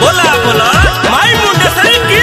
बोला बोला माई मुंडेश्वरी की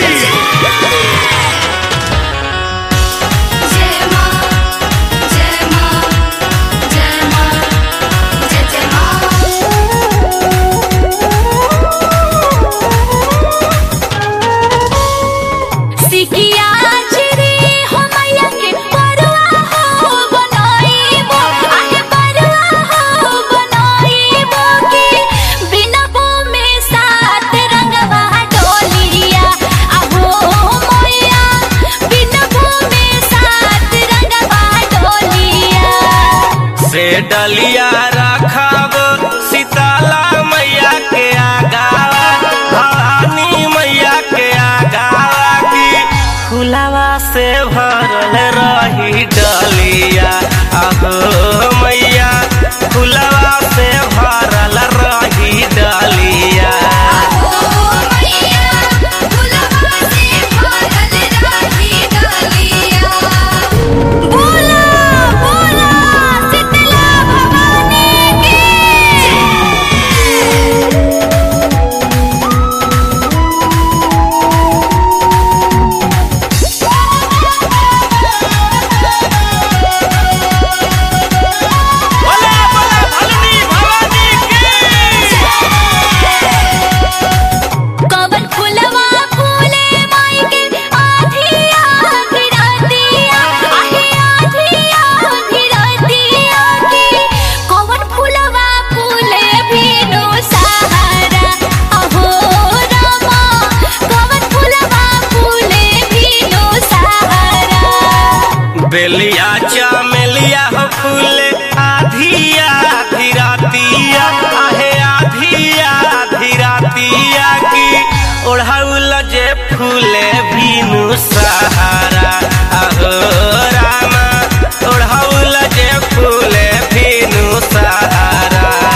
डलिया रखब सीताला मैया के आगावा भवानी मैया के आगावा की फुलावा से भरल रही डलिया अहो मैया फुलावा से भरल रही डलिया बेलिया चमेलिया हो फूले आधिया धीरातिया आहे आधिया धीरातिया की ओढ़ाउल जे फूले भीनु सहारा अहो रामा ओढ़ाउल जे फूले भीनु सहारा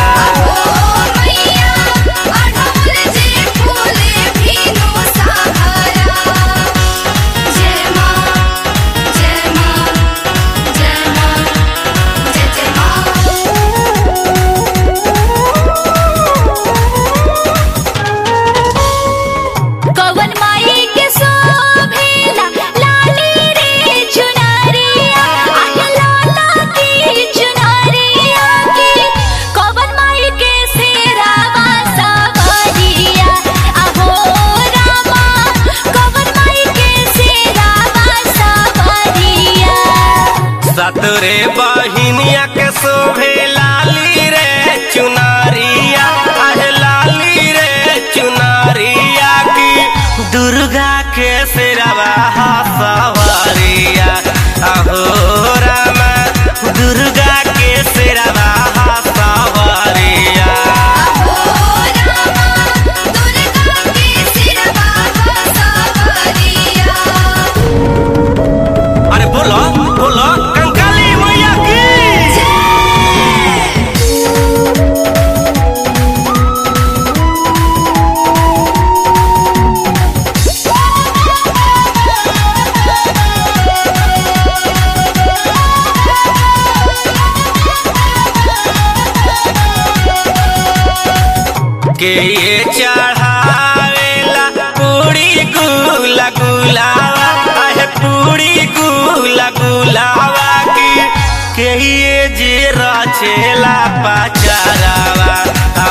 तोरे बहिनिया के शोभे लाली रे चुनरिया आहे लाली रे चुनरिया की दुर्गा के सिरवा सवारिया अहो रामा दुर्गा के सिरवा सवारिया अरे बोलो बोलो के ये चढ़ावेला पूरी गुला गुलावा आहे पूरी गुला गुलावा की के ये जे रचेला पचारावा